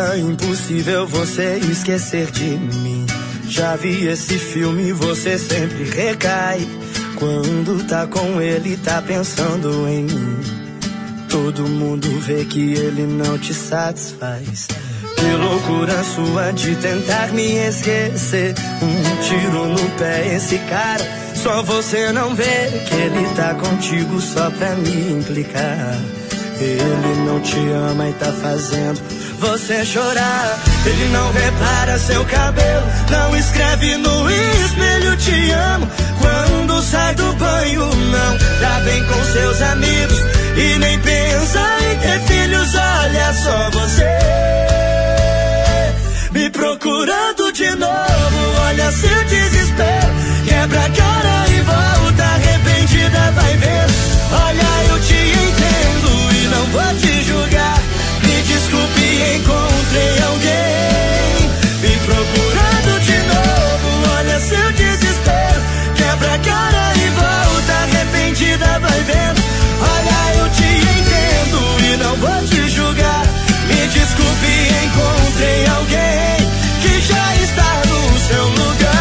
Impossível você esquecer de mim. Já vi esse filme, você sempre recai. Quando tá com ele, tá pensando em mim. Todo mundo vê que ele não te satisfaz. Que loucura sua de tentar me esquecer. Um tiro no pé, esse cara. Só você não vê que ele tá contigo só pra me implicar. Ele não te ama e tá fazendo você chorar. Ele não repara seu cabelo, não escreve no espelho te amo. Quando sai do banho não tá bem com seus amigos e nem pensa em ter filhos. Olha só você me procurando de novo. Olha seu desespero, quebra a cara e volta arrependida, vai ver. Olha, eu te entendo e não vou te julgar. Me desculpe, encontrei alguém me procurando de novo. Olha seu desespero, quebra a cara e volta arrependida, vai vendo. Olha, eu te entendo e não vou te julgar. Me desculpe, encontrei alguém que já está no seu lugar.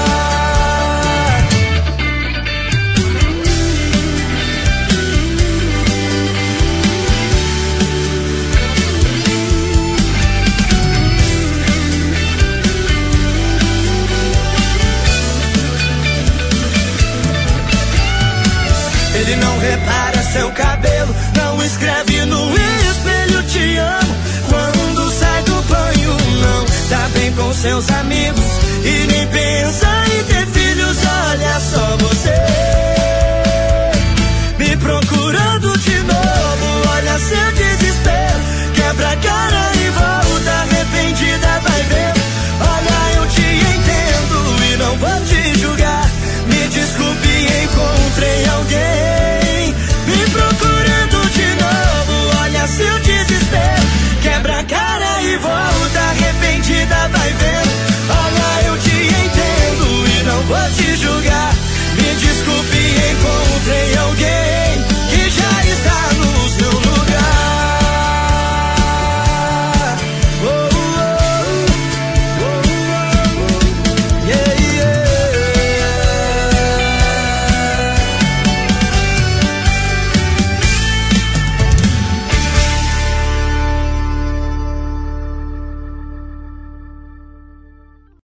Ele não repara seu cabelo, não escreve no espelho te amo. Quando sai do banho não tá bem com seus amigos e nem pensa em ter filhos. Olha só você me procurando de novo. Olha seu desespero, quebra a cara e volta arrependida, vai ver. Olha, eu te entendo e não vou te julgar. Me desculpe, encontrei alguém me procurando de novo. Olha seu desespero, quebra a cara e volta arrependida, vai vendo. Olha, eu te entendo e não vou te julgar. Me desculpe, encontrei alguém